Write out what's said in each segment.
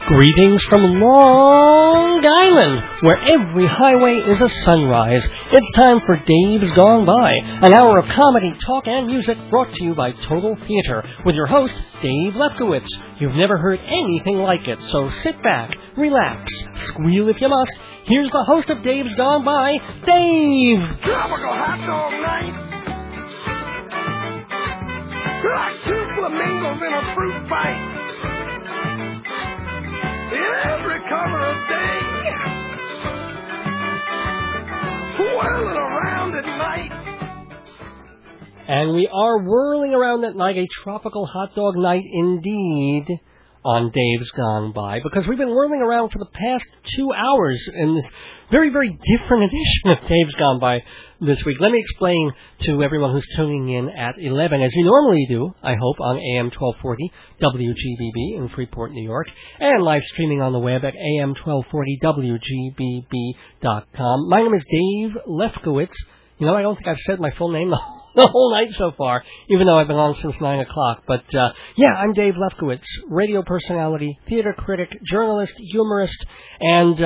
Greetings from Long Island, where every highway is a sunrise. It's time for Dave's Gone By, an hour of comedy, talk, and music brought to you by Total Theater, with your host, Dave Lefkowitz. You've never heard anything like it, so sit back, relax, squeal if you must. Here's the host of Dave's Gone By, Dave! Tropical hot dog night! Like two flamingos in a fruit fight! Every cover of day, whirling around at night. And we are whirling around at night, a tropical hot dog night indeed, on Dave's Gone By, because we've been whirling around for the past 2 hours in a very, very different edition of Dave's Gone By this week. Let me explain to everyone who's tuning in at 11, as you normally do, I hope, on AM 1240 WGBB in Freeport, New York, and live streaming on the web at AM1240WGBB.com. My name is Dave Lefkowitz. You know, I don't think I've said my full name the whole night so far, even though I've been on since 9 o'clock. But, yeah, I'm Dave Lefkowitz, radio personality, theater critic, journalist, humorist, and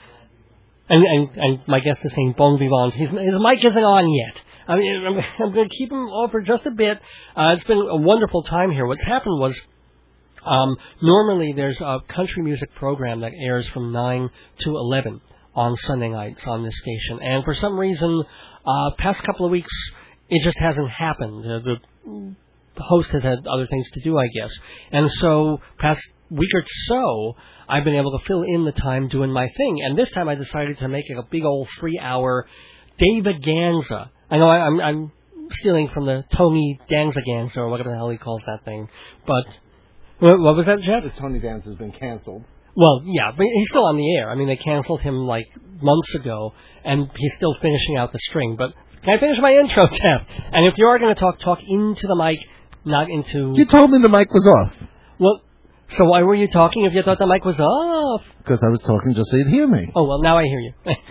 my guest is saying bon vivant. His mic isn't on yet. I mean, I'm going to keep him on for just a bit. It's been a wonderful time here. What's happened was, normally there's a country music program that airs from 9 to 11 on Sunday nights on this station. And for some reason, past couple of weeks, it just hasn't happened. The host has had other things to do, I guess. And so, past week or so, I've been able to fill in the time doing my thing. And this time I decided to make it a big old 3-hour Dave-a-ganza. I know I'm stealing from the Tony Danza-ganza, or whatever the hell he calls that thing. But, what was that, Jeff? The Tony Danza has been canceled. Well, yeah, but he's still on the air. I mean, they canceled him like months ago, and he's still finishing out the string. But can I finish my intro, Jeff? And if you are going to talk into the mic, not into... You told me the mic was off. Well, so why were you talking if you thought the mic was off? Because I was talking just so you'd hear me. Oh, well, now I hear you.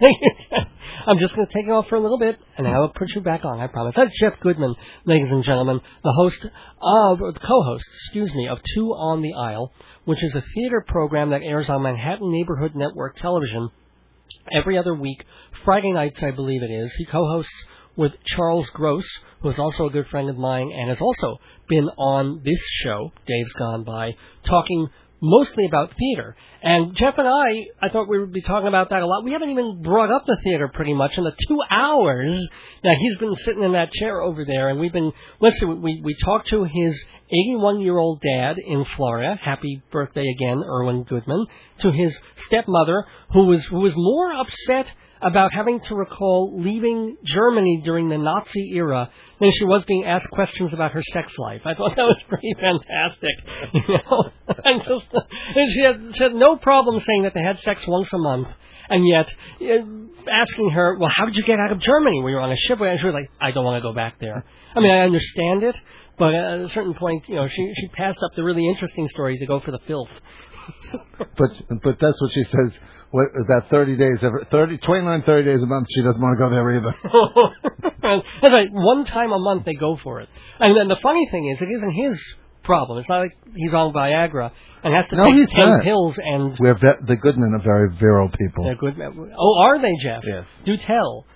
I'm just going to take it off for a little bit, and I'll put you back on, I promise. That's Jeff Goodman, ladies and gentlemen, the co-host, of Two on the Aisle, which is a theater program that airs on Manhattan Neighborhood Network Television every other week, Friday nights, I believe it is. He co-hosts with Charles Gross, who is also a good friend of mine and has also been on this show, Dave's Gone By, talking mostly about theater. And Jeff and I thought we would be talking about that a lot. We haven't even brought up the theater pretty much in the 2 hours that he's been sitting in that chair over there. And we've been, listen, we talked to his 81-year-old dad in Florida. Happy birthday again, Erwin Goodman. To his stepmother, who was more upset about having to recall leaving Germany during the Nazi era than she was being asked questions about her sex life. I thought that was pretty fantastic. You know? And she had no problem saying that they had sex once a month, and yet asking her, well, how did you get out of Germany? Were you on a ship? And she was like, I don't want to go back there. I mean, I understand it, but at a certain point, you know, she passed up the really interesting story to go for the filth. But that's what she says. What, that 30 days, 30 days a month, she doesn't want to go there either. That's right. One time a month they go for it. And then the funny thing is, it isn't his problem. It's not like he's on Viagra and has to take 10 pills and... The Goodmen are very virile people. They're good. Oh, are they, Jeff? Yes. Do tell.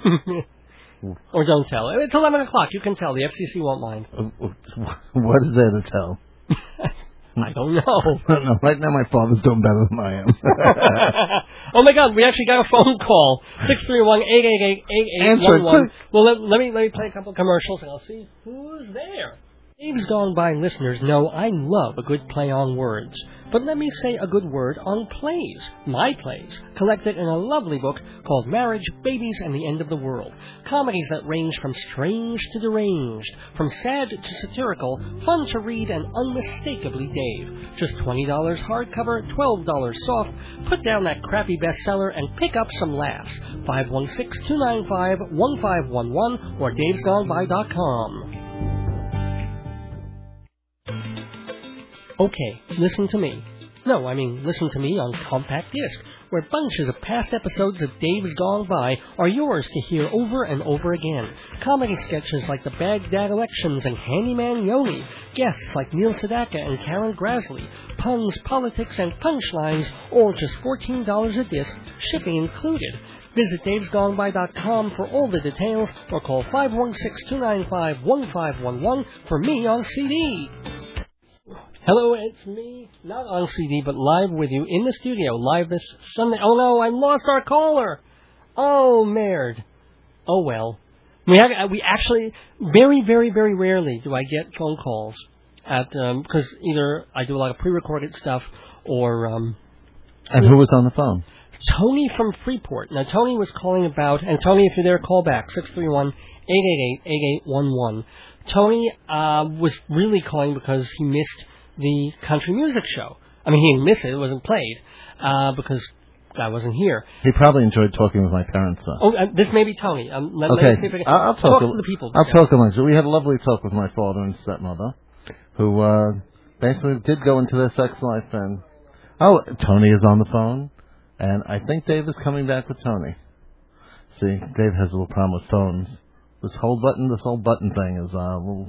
Or don't tell. It's 11 o'clock. You can tell. The FCC won't mind. What is there to tell? I don't know. No, right now my father's doing better than I am. Oh my God, we actually got a phone call. 631-888-8811. Well, let me play a couple of commercials and I'll see who's there. Dave's Gone By listeners know I love a good play on words. But let me say a good word on plays, my plays, collected in a lovely book called Marriage, Babies, and the End of the World. Comedies that range from strange to deranged, from sad to satirical, fun to read, and unmistakably Dave. Just $20 hardcover, $12 soft. Put down that crappy bestseller and pick up some laughs. 516-295-1511 or davesgoneby.com. Okay, listen to me. No, I mean, listen to me on compact disc, where bunches of past episodes of Dave's Gone By are yours to hear over and over again. Comedy sketches like the Baghdad elections and Handyman Yoni, guests like Neil Sedaka and Karen Grasley, puns, politics, and punchlines, all just $14 a disc, shipping included. Visit davesgoneby.com for all the details or call 516-295-1511 for me on CD. Hello, it's me, not on CD, but live with you in the studio, live this Sunday. Oh no, I lost our caller. Oh, merd. Oh well. We actually, very, very, very rarely do I get phone calls because either I do a lot of pre-recorded stuff or... And who was on the phone? Tony from Freeport. Now, Tony was calling about, and Tony, if you're there, call back, 631-888-8811. Tony was really calling because he missed the country music show. I mean, he didn't miss it. It wasn't played because I wasn't here. He probably enjoyed talking with my parents, though. Oh, this may be Tony. Okay, I'll talk to the people. I'll talk to them. So we had a lovely talk with my father and stepmother, who basically did go into their sex life. And Tony is on the phone, and I think Dave is coming back with Tony. See, Dave has a little problem with phones. This whole button thing is a little...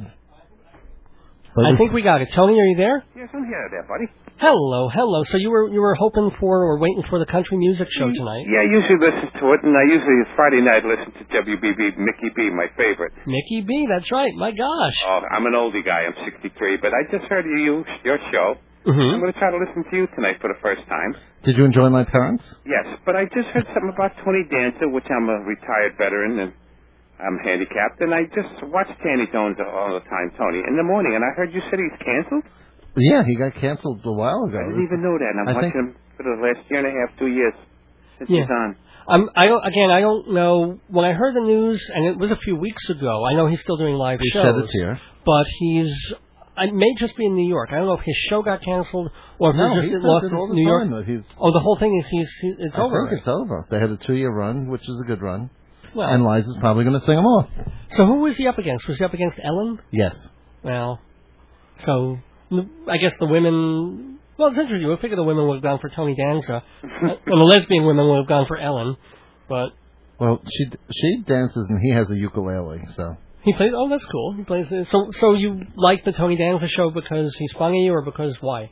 I think we got it. Tony, are you there? Yes, I'm here there, buddy. Hello. So you were hoping for or waiting for the country music show tonight? Yeah, I usually listen to it, and I usually Friday night listen to WBB, Mickey B, my favorite. Mickey B, that's right. My gosh. Oh, I'm an oldie guy. I'm 63, but I just heard your show. Mm-hmm. I'm going to try to listen to you tonight for the first time. Did you enjoy my parents? Yes, but I just heard something about Tony Danza, which I'm a retired veteran, and I'm handicapped, and I just watch Danny Jones all the time, Tony, in the morning, and I heard you said he's canceled? Yeah, he got canceled a while ago. I didn't even know that, and I'm watching him for the last year and a half, 2 years since he's on. I don't know. When I heard the news, and it was a few weeks ago, I know he's still doing live shows. He said it's here. But it may just be in New York. I don't know if his show got canceled or if he just lost his New York. The whole thing is it's over. I think it's over. They had a 2-year run, which is a good run. Well, and Liza's probably going to sing them off. So who was he up against? Was he up against Ellen? Yes. Well, so I guess the women... Well, it's interesting. We figure the women would have gone for Tony Danza, and the lesbian women would have gone for Ellen, but... Well, she dances and he has a ukulele, so... He plays... Oh, that's cool. He plays... So you like the Tony Danza show because he's funny or because why?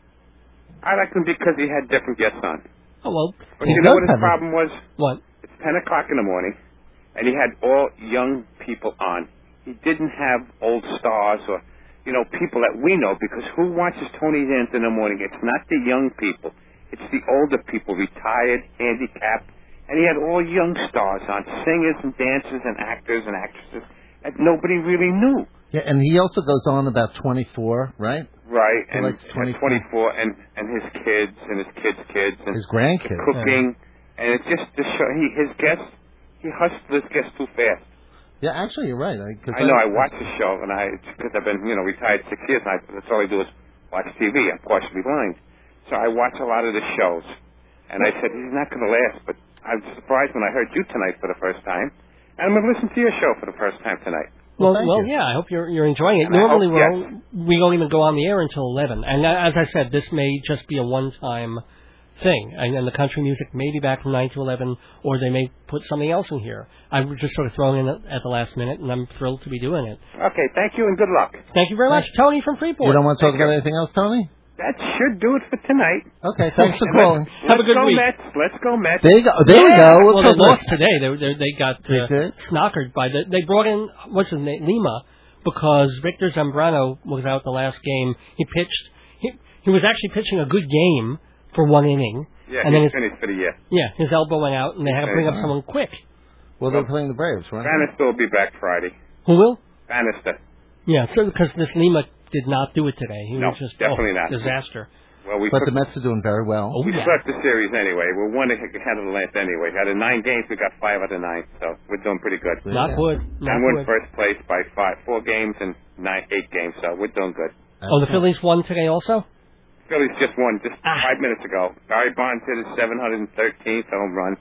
I like him because he had different guests on. Oh, well... But you know what his problem was? What? It's 10 o'clock in the morning. And he had all young people on. He didn't have old stars or, people that we know, because who watches Tony Danza in the morning? It's not the young people. It's the older people, retired, handicapped. And he had all young stars on, singers and dancers and actors and actresses that nobody really knew. Yeah, and he also goes on about 24, right? Right, and 24 and his kids and his kids and his grandkids. Cooking. Yeah. And it's just to show his guests. He hustled his guests too fast. Yeah, actually, you're right. I know. I watch the show, and because I've been, retired 6 years, and that's all I do is watch TV. I'm partially blind, so I watch a lot of the shows. And I said he's not going to last, but I was surprised when I heard you tonight for the first time, and I'm going to listen to your show for the first time tonight. Well, yeah. I hope you're enjoying it. And normally we don't even go on the air until 11, and as I said, this may just be a one-time thing, and the country music may be back from 9 to 11, or they may put something else in here. I'm just sort of throwing in at the last minute, and I'm thrilled to be doing it. Okay, thank you and good luck. Thank you very much, Tony from Freeport. You don't want to talk about anything else, Tony? That should do it for tonight. Okay, thanks for calling. Have a good week. Let's go Mets. There you go. There we go. Well, they lost today. They got snockered by they brought in what's his name, Lima, because Victor Zambrano was out the last game. He pitched. He was actually pitching a good game for one inning. Yeah, and then he's finished for the year. Yeah, his elbow went out, and they had to bring up someone quick. Well, they're playing the Braves, right? Bannister will be back Friday. Who will? Bannister. Yeah, so because this Lima did not do it today. He was just definitely not. Disaster. Well, but the Mets are doing very well. Oh, we swept the series anyway. We're one ahead of the last anyway. Out of 9 games, we got 5 out of 9, so we're doing pretty good. Not good. And we're in first place by 4 games and 8 games, so we're doing good. The Phillies won today also? Phillies just won 5 minutes ago. Barry Bonds hit his 713th home run,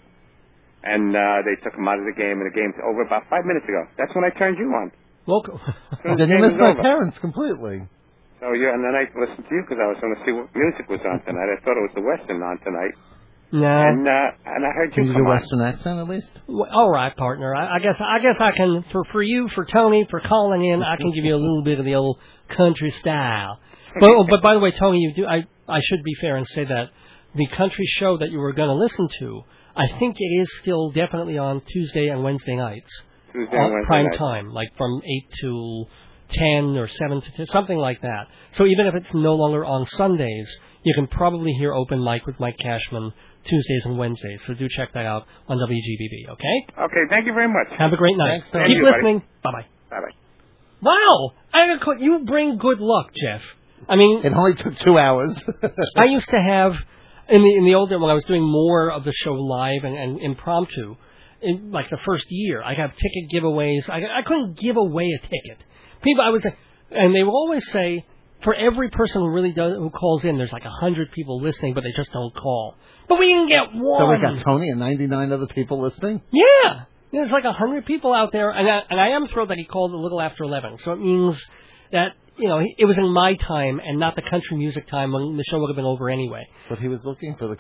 and they took him out of the game, and the game's over about 5 minutes ago. That's when I turned you on. Local. Then you missed my parents completely. So and then I listened to you because I was going to see what music was on tonight. I thought it was the Western on tonight. No. And I heard you come do on. Western accent at least? Well, all right, partner. I guess I can for you, for Tony, for calling in. I can give you a little bit of the old country style. But by the way, Tony, you do. I I should be fair and say that the country show that you were going to listen to, I think it is still definitely on Tuesday and Wednesday nights. Tuesday and Wednesday prime night. time, like from 8 to 10 or 7 to 10, something like that. So even if it's no longer on Sundays, you can probably hear Open Mic with Mike Cashman Tuesdays and Wednesdays. So do check that out on WGBB, okay? Okay, thank you very much. Have a great night. Thanks, Keep listening. Bye-bye. Bye-bye. Wow! You bring good luck, Jeff. I mean... It only took 2 hours. I used to have, in the old days when I was doing more of the show live and impromptu, in like the first year, I'd have ticket giveaways. I couldn't give away a ticket. And they would always say, for every person who calls in, there's like 100 people listening, but they just don't call. But we didn't get one. So we got Tony and 99 other people listening? Yeah. There's like 100 people out there, and I am thrilled that he called a little after 11. So it means that, it was in my time and not the country music time when the show would have been over anyway. But he was looking for the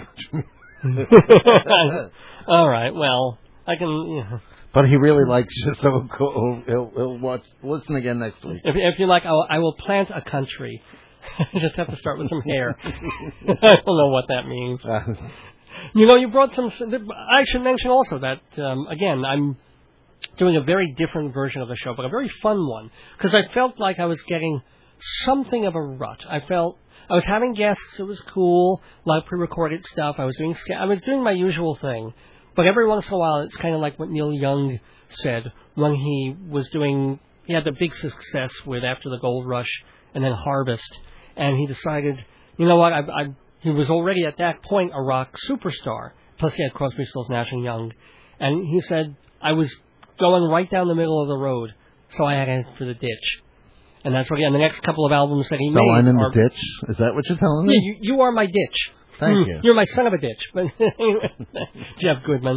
country. All right, well, I can... But he really likes you, so he'll listen again next week. If you like, I will plant a country. I just have to start with some hair. I don't know what that means. You brought some... I should mention also that, again, I'm doing a very different version of the show, but a very fun one, because I felt like I was getting something of a rut. I was having guests. It was cool. A lot of pre-recorded stuff. I was doing my usual thing. But every once in a while, it's kind of like what Neil Young said when he had the big success with After the Gold Rush and then Harvest. And he decided, you know what, he was already at that point a rock superstar. Plus he had Crosby, Stills, Nash & Young. And he said, I was going right down the middle of the road, so I had to head for the ditch. And that's what the next couple of albums that he made. So I'm in the ditch? Is that what you're telling me? Yeah, you are my ditch. Thank you. You're my son of a ditch. But Jeff Goodman.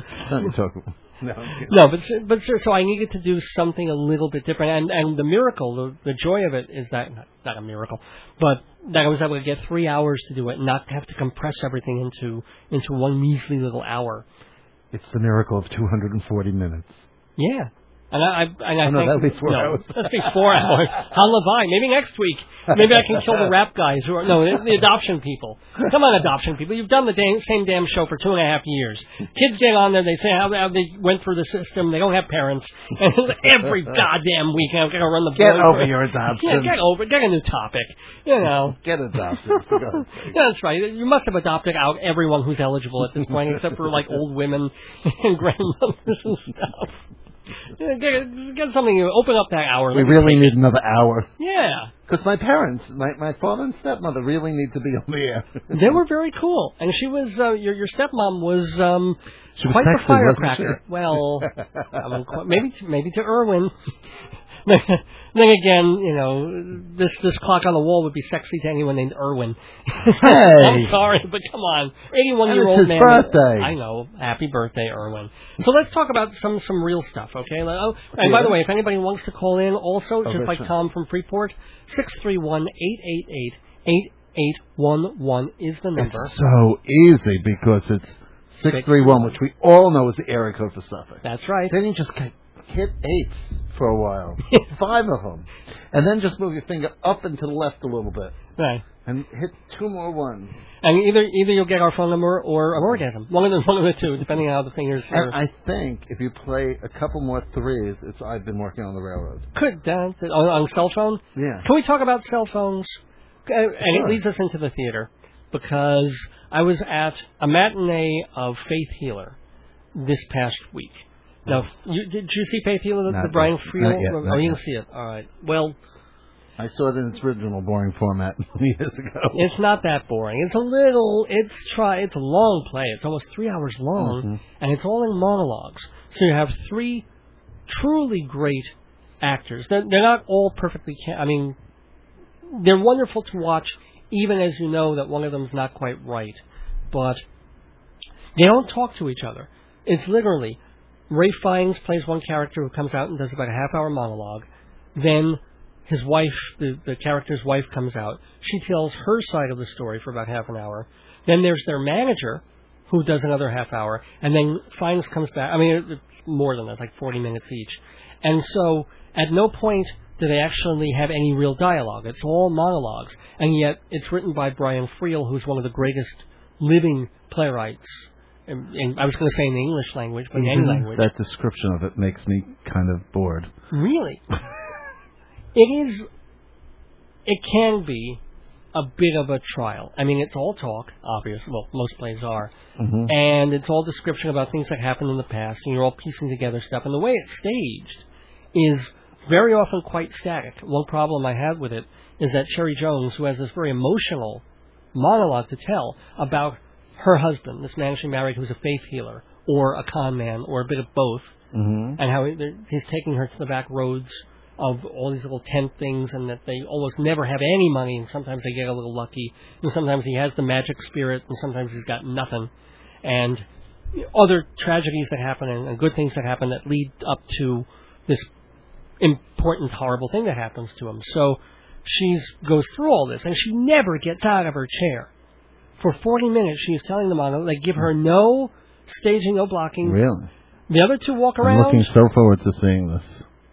No, but so I needed to do something a little bit different. And the miracle, the joy of it is that, not a miracle, but that I was able to get 3 hours to do it and not have to compress everything into one measly little hour. It's the miracle of 240 minutes. Yeah. And I that'll be 4 hours. That'll be 4 hours. How Levi? Maybe next week. Maybe I can kill the rap guys the adoption people. Come on, adoption people. You've done the same damn show for 2.5 years. Kids get on there. They say how they went through the system. They don't have parents. And every goddamn week, I've got to run the board. Get over your adoption. Yeah, get a new topic. Get adopted. Yeah, that's right. You must have adopted out everyone who's eligible at this point, except for like old women and grandmothers and stuff. Get something. Open up that hour. We really need another hour. Yeah. Because my parents, my father and stepmother, really need to be on the air. They were very cool, and she was your stepmom was she was quite sexy, the firecracker. Wasn't she? Well, maybe to Irwin. Then again, this clock on the wall would be sexy to anyone named Irwin. Hey. I'm sorry, but come on, 81-year-old man. It's his birthday. I know. Happy birthday, Irwin. So let's talk about some real stuff, okay? And by the way, if anybody wants to call in, also just like Tom from Freeport, 631-888-8811 is the number. It's so easy because it's 631, which we all know is the area code for Suffolk. That's right. Then you just hit 8s for a while, 5 of them, and then just move your finger up and to the left a little bit, right, and hit 2 more 1s. And either you'll get our phone number or an orgasm, one of the two, depending on how the fingers. And I think if you play a couple more 3s, it's I've been working on the railroad. Could on cell phone? Yeah. Can we talk about cell phones? And sure. It leads us into the theater because I was at a matinee of Faith Healer this past week. Now, did you see Faith Healer, the Brian Friel? You didn't see it. All right. Well, I saw it in its original boring format years ago. It's not that boring. It's a long play. It's almost 3 hours long, and it's all in monologues. So you have 3 truly great actors. They're not all perfectly. They're wonderful to watch, even as you know that one of them's not quite right. But they don't talk to each other. It's literally Ray Fiennes plays one character who comes out and does about a half-hour monologue. Then his wife, the character's wife, comes out. She tells her side of the story for about half an hour. Then there's their manager, who does another half hour. And then Fiennes comes back. It's more than that, like 40 minutes each. And so at no point do they actually have any real dialogue. It's all monologues. And yet it's written by Brian Friel, who's one of the greatest living playwrights. I was going to say in the English language, but in any language. That description of it makes me kind of bored. Really? It can be a bit of a trial. I mean, it's all talk, obviously. Well, most plays are. Mm-hmm. And it's all description about things that happened in the past, and you're all piecing together stuff. And the way it's staged is very often quite static. One problem I have with it is that Cherry Jones, who has this very emotional monologue to tell about her husband, this man she married who's a faith healer, or a con man, or a bit of both, mm-hmm. and how he's taking her to the back roads of all these little tent things, and that they almost never have any money, and sometimes they get a little lucky, and sometimes he has the magic spirit, and sometimes he's got nothing, and other tragedies that happen and good things that happen that lead up to this important, horrible thing that happens to him. So she goes through all this, and she never gets out of her chair. For 40 minutes, she's telling the monologue. They give her no staging, no blocking. Really? The other two walk around. I'm looking so forward to seeing this.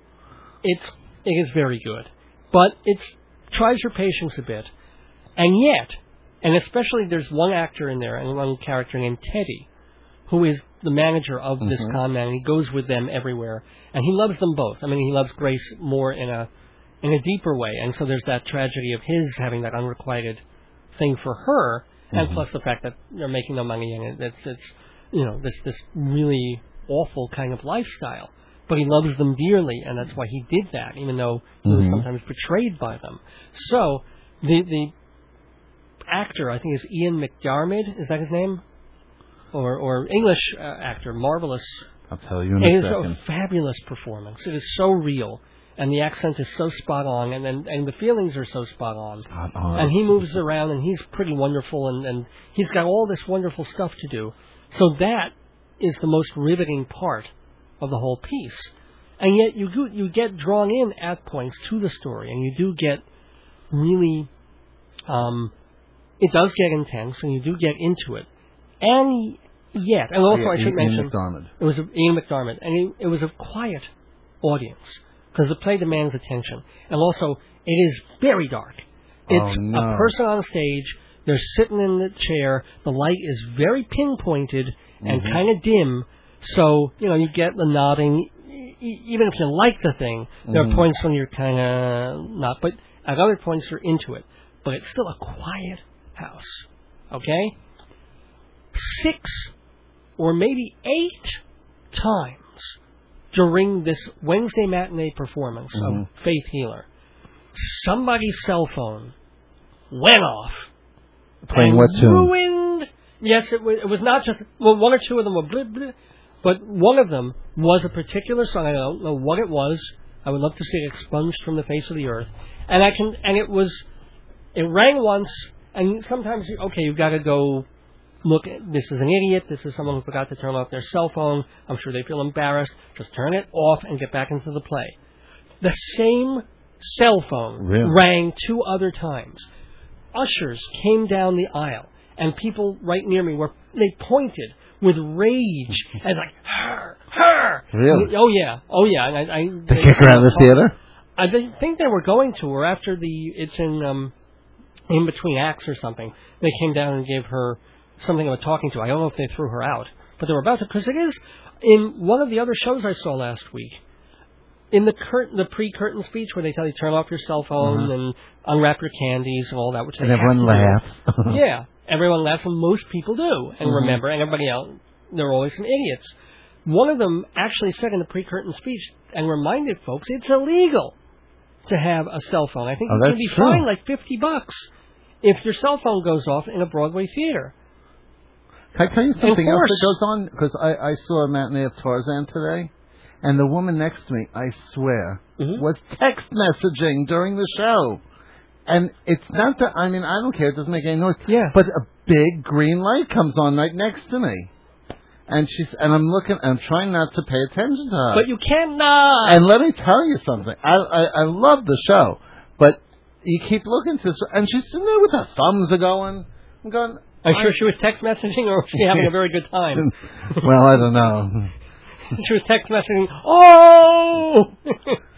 It is very good, but it tries your patience a bit. And yet, and especially there's one actor in there, and one character named Teddy, who is the manager of this con man, and he goes with them everywhere, and he loves them both. I mean, he loves Grace more in a deeper way, and so there's that tragedy of his having that unrequited thing for her, and plus the fact that they're making no money, and it's this really awful kind of lifestyle. But he loves them dearly, and that's why he did that, even though he was sometimes betrayed by them. So the actor, I think, is Ian McDiarmid. Is that his name? Or English actor, marvelous. I'll tell you in a second. It is a fabulous performance. It is so real, and the accent is so spot on, and the feelings are so spot on. And he moves around, and he's pretty wonderful, and he's got all this wonderful stuff to do. So that is the most riveting part of the whole piece. And yet you get drawn in at points to the story, and you do get really, it does get intense, and you do get into it. And yet, and also I should mention, it was Ian McDiarmid, and it was a quiet audience, because the play demands attention. And also, it is very dark. It's a person on stage, they're sitting in the chair, the light is very pinpointed and kind of dim, so, you get the nodding. Even if you like the thing, there are points when you're kind of not, but at other points you're into it. But it's still a quiet house, okay? 6 or maybe 8 times during this Wednesday matinee performance of Faith Healer, somebody's cell phone went off. Playing what tune? Ruined. Yes, it was not just, well, 1 or 2 of them were blip, blip, but one of them was a particular song. I don't know what it was. I would love to see it expunged from the face of the earth. And it rang once, and sometimes, you've got to go look, this is an idiot, this is someone who forgot to turn off their cell phone, I'm sure they feel embarrassed, just turn it off and get back into the play. The same cell phone rang 2 other times. Ushers came down the aisle, and people right near me they pointed with rage and like, her. Really? Oh yeah. And they kick her out of the theater? I think they were going to, or after it's in between acts or something, they came down and gave her something of a talking to. I don't know if they threw her out, but they were about to, because it is in one of the other shows I saw last week, in the pre-curtain speech where they tell you turn off your cell phone and unwrap your candies and all that, which and everyone laughs. Yeah, everyone laughs, and most people do, and remember, and everybody else, they're always some idiots. One of them actually said in the pre-curtain speech and reminded folks it's illegal to have a cell phone. I think you can be fined like $50 if your cell phone goes off in a Broadway theater. Can I tell you something else that goes on? Because I saw a matinee of Tarzan today, and the woman next to me, I swear, was text messaging during the show. And it's not that, I don't care, it doesn't make any noise. Yeah. But a big green light comes on right next to me. And I'm trying not to pay attention to her. But you cannot. And let me tell you something. I love the show, but you keep looking to this, and she's sitting there with her thumbs going. I'm going, I'm sure she was text messaging, or was she having a very good time? Well, I don't know. She was text messaging, oh!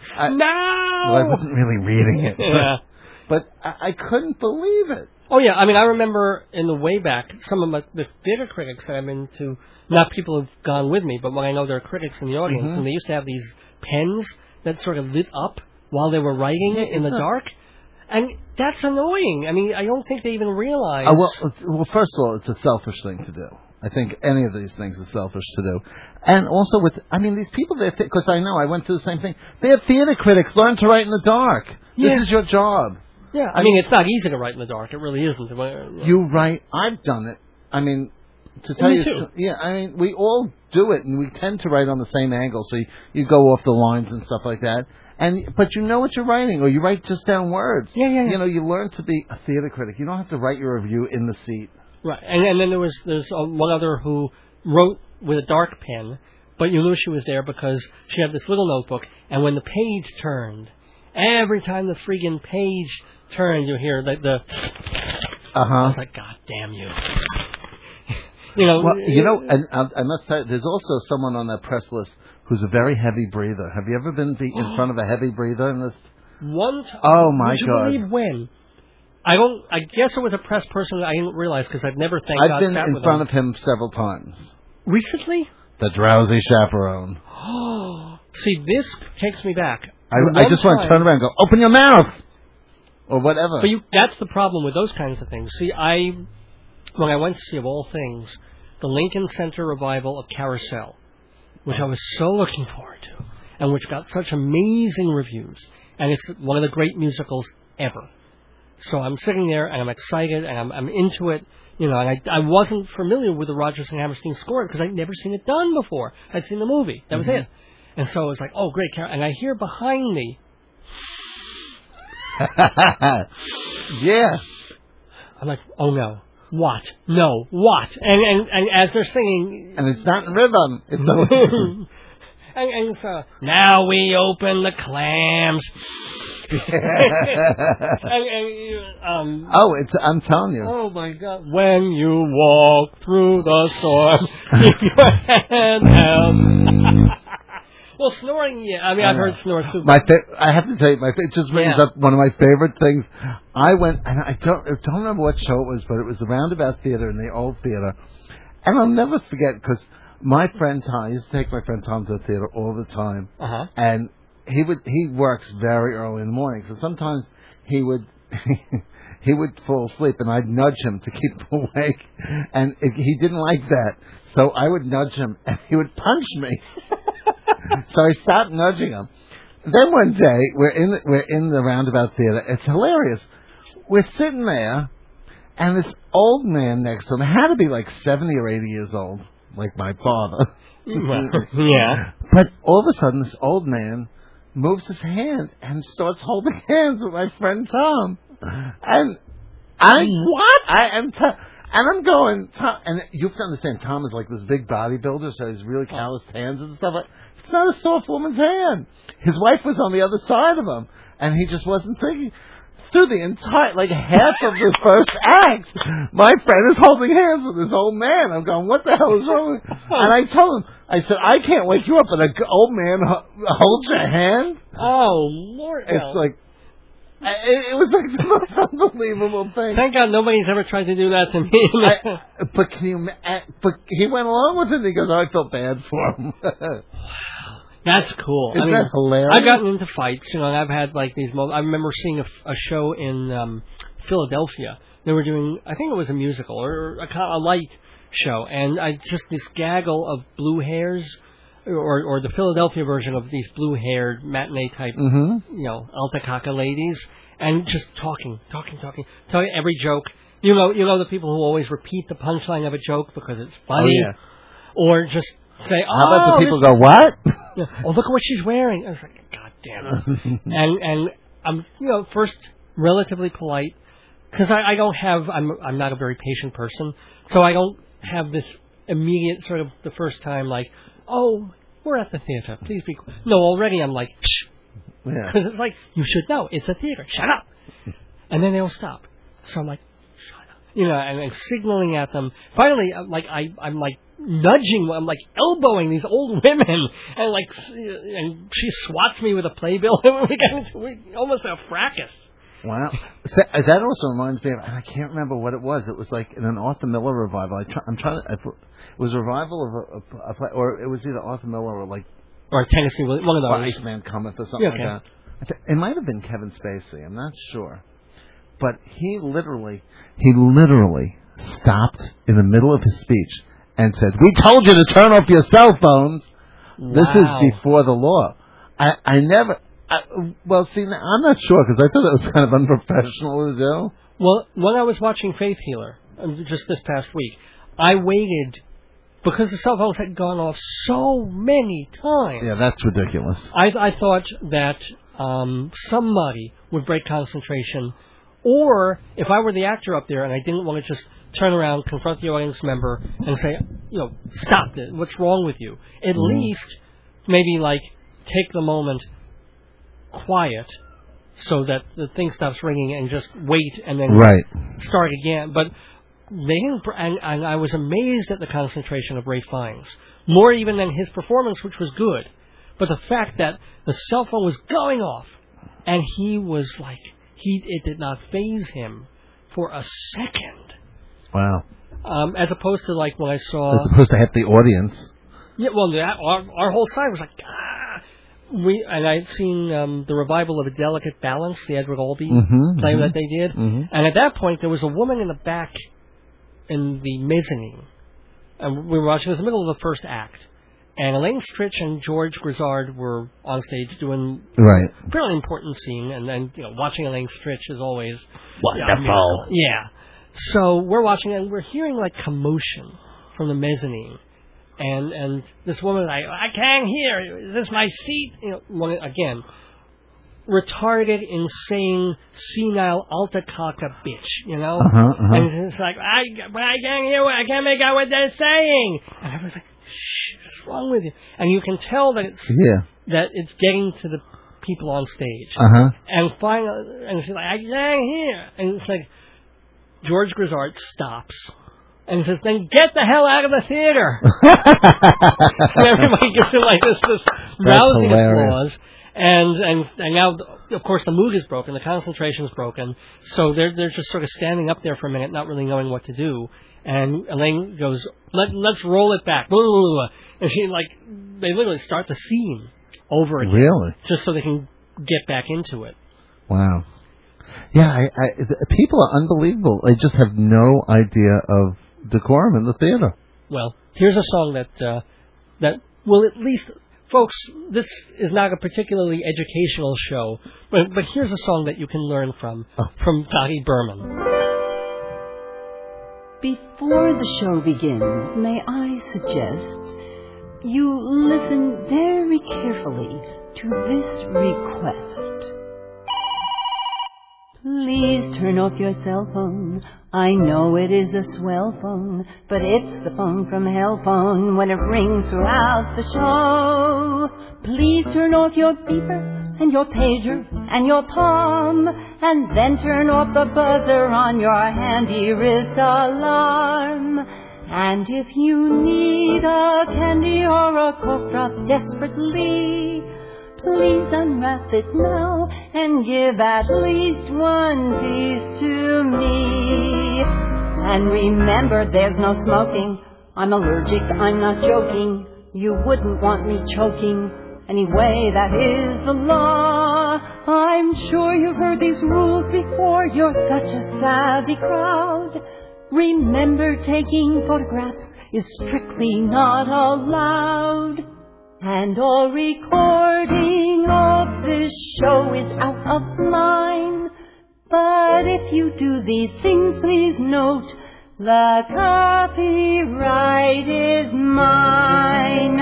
No! Well, I wasn't really reading it. Yeah. But I couldn't believe it. Oh, yeah. I mean, I remember in the way back, some of the theater critics that I'm into, not people who've gone with me, but when I know there are critics in the audience, and they used to have these pens that sort of lit up while they were writing in the dark. And that's annoying. I mean, I don't think they even realize. Well, first of all, it's a selfish thing to do. I think any of these things is selfish to do. And also these people, because I know, I went through the same thing. They're theater critics. Learn to write in the dark. Yeah. This is your job. Yeah, I mean, it's not easy to write in the dark. It really isn't. You write. I've done it. I mean, to tell you, yeah. I mean, we all do it, and we tend to write on the same angle, so you go off the lines and stuff like that. But you know what you're writing, or you write just down words. Yeah. You know, you learn to be a theater critic. You don't have to write your review in the seat. Right, and then there's one other who wrote with a dark pen, but you knew she was there because she had this little notebook, and when the page turned, every time the friggin' page turned, you hear the. I was like, God damn you. And I must say, there's also someone on that press list who's a very heavy breather. Have you ever been in front of a heavy breather in this? One time. Oh my God! Would you believe when? I guess it was a press person that I didn't realize because I've never thanked God. I've been in front of him several times. Recently? The drowsy chaperone. See, this takes me back. I just want to turn around and go, open your mouth! Or whatever. But that's the problem with those kinds of things. See, when I went to see, of all things, the Lincoln Center revival of Carousel, which I was so looking forward to, and which got such amazing reviews, and it's one of the great musicals ever. So I'm sitting there, and I'm excited, and I'm into it, and I wasn't familiar with the Rodgers and Hammerstein score because I'd never seen it done before. I'd seen the movie. That was it. And so it was like, oh, great. And I hear behind me. Yeah. I'm like, oh, no. What? No. What? And as they're singing. And it's not in rhythm. It's and so, now we open the clams. I'm telling you. Oh my God! When you walk through the storm, keep your head held. Well, snoring. Yeah, I mean, I've heard snores too. I have to tell you, it just brings up one of my favorite things. I went, and I don't remember what show it was, but it was the Roundabout Theater in the old theater, and I'll never forget because my friend Tom, I used to take my friend Tom to the theater all the time, and he works very early in the morning, so sometimes he would fall asleep, and I'd nudge him to keep him awake, and he didn't like that, so I would nudge him, and he would punch me. So I stopped nudging him. Then one day we're in the Roundabout Theater. It's hilarious. We're sitting there, and this old man next to him had to be like 70 or 80 years old, like my father. Yeah. But all of a sudden, this old man moves his hand and starts holding hands with my friend Tom. And I'm going, Tom, and you have to understand, Tom is like this big bodybuilder, so he's really calloused hands and stuff. It's not a soft woman's hand. His wife was on the other side of him, and he just wasn't thinking. Through the entire, half of the first act, my friend is holding hands with this old man. I'm going, what the hell is wrong with you? And I told him, I said, I can't wake you up, but an old man holds your hand? Oh, Lord. It's like, it was like the most unbelievable thing. Thank God nobody's ever tried to do that to me. But he went along with it. He goes, I felt bad for him. Wow. That's cool. Isn't that hilarious? I've gotten into fights, and I've had these moments. I remember seeing a show in Philadelphia. They were doing, I think it was a musical or a light show, and just this gaggle of blue hairs, or the Philadelphia version of these blue-haired matinee type, alta caca ladies, and just talking, telling every joke. You know the people who always repeat the punchline of a joke because it's funny, or just say, how about the people go, what? Oh, look at what she's wearing. I was like, God damn it. and I'm, first relatively polite because I don't have, I'm not a very patient person, so I don't have this immediate sort of the first time oh, we're at the theater. Please be. No, already I'm like, shh. Yeah. Because it's like, you should know, it's a theater. Shut up. And then they'll stop. So I'm like, shut up. And signaling at them. Finally, I'm nudging, I'm like elbowing these old women, and she swats me with a playbill. We almost have a fracas. Wow. That also reminds me of, I can't remember what it was. It was like in an Arthur Miller revival. It was a revival of a play, or it was either Arthur Miller or Tennessee, one of those. Iceman Cometh or something like that. It might have been Kevin Spacey. I'm not sure. But he literally stopped in the middle of his speech and said, "We told you to turn off your cell phones." Wow. This is before the law. I'm not sure, because I thought it was kind of unprofessional to do. Well, when I was watching Faith Healer, just this past week, I waited, because the cell phones had gone off so many times. Yeah, that's ridiculous. I thought that somebody would break concentration, or if I were the actor up there and I didn't want to just turn around, confront the audience member, and say, stop it, what's wrong with you? At least, maybe, take the moment quiet so that the thing stops ringing and just wait and then start again. But they didn't, and I was amazed at the concentration of Ralph Fiennes, more even than his performance, which was good. But the fact that the cell phone was going off, and he was it did not faze him for a second. Wow. As opposed to when I saw... As opposed to have the audience. Yeah, well, our whole side was and I'd seen the revival of A Delicate Balance, the Edward Albee play that they did. Mm-hmm. And at that point, there was a woman in the back in the mezzanine. And we were watching, it was the middle of the first act. And Elaine Stritch and George Grizzard were on stage doing a fairly important scene. And then, watching Elaine Stritch is always wonderful. Yeah. So we're watching, and we're hearing commotion from the mezzanine. And this woman, I can't hear. Is this my seat? Again, retarded, insane, senile, alta-caca bitch, And it's but I can't hear, I can't make out what they're saying. And everyone's like, shh, what's wrong with you? And you can tell that it's getting to the people on stage. And finally, and she's like, I can't hear. And it's like, George Grizzard stops. And he says, then get the hell out of the theater. And everybody gives him this rousing applause. And now, of course, the mood is broken, the concentration is broken. So they're just sort of standing up there for a minute, not really knowing what to do. And Elaine goes, let's roll it back. And she, they literally start the scene over again. Really? Just so they can get back into it. Wow. Yeah, people are unbelievable. They just have no idea of decorum in the theater. Well, here's a song that will at least, folks, this is not a particularly educational show, but here's a song that you can learn from Dottie Berman. Before the show begins, may I suggest you listen very carefully to this request. Please turn off your cell phone. I know it is a swell phone, but it's the phone from hell phone when it rings throughout the show. Please turn off your beeper and your pager and your palm, and then turn off the buzzer on your handy wrist alarm. And if you need a candy or a cough drop desperately, please unwrap it now and give at least one piece to me. And remember, there's no smoking. I'm allergic, I'm not joking. You wouldn't want me choking. Anyway, that is the law. I'm sure you've heard these rules before. You're such a savvy crowd. Remember, taking photographs is strictly not allowed. And all recording of this show is out of line. But if you do these things, please note, the copyright is mine.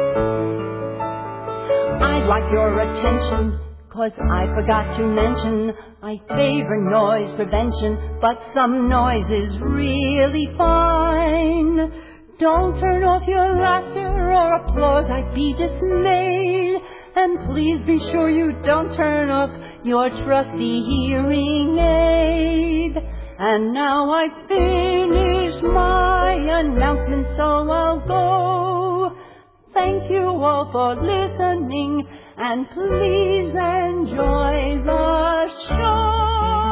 I'd like your attention, 'cause I forgot to mention I favor noise prevention, but some noise is really fine. Don't turn off your laughter or applause, I'd be dismayed. And please be sure you don't turn off your trusty hearing aid. And now I've finished That's my announcement, so I'll go. Thank you all for listening, and please enjoy the show.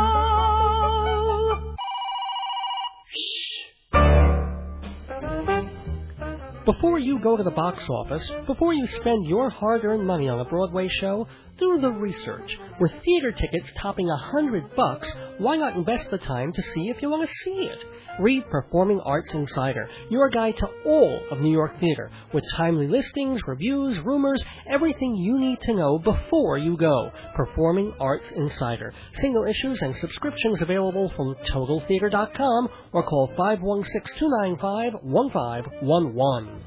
Before you go to the box office, before you spend your hard-earned money on a Broadway show, do the research. With theater tickets topping $100, why not invest the time to see if you want to see it? Read Performing Arts Insider, your guide to all of New York theater, with timely listings, reviews, rumors, everything you need to know before you go. Performing Arts Insider. Single issues and subscriptions available from TotalTheater.com or call 516-295-1511.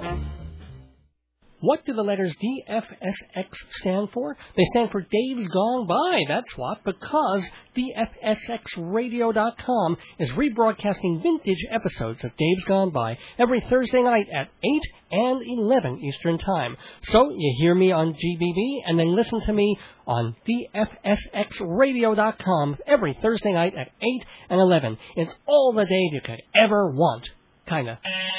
What do the letters DFSX stand for? They stand for Dave's Gone By, that's what, because DFSXradio.com is rebroadcasting vintage episodes of Dave's Gone By every Thursday night at 8 and 11 Eastern Time. So you hear me on GBB and then listen to me on DFSXradio.com every Thursday night at 8 and 11. It's all the Dave you could ever want. Kinda.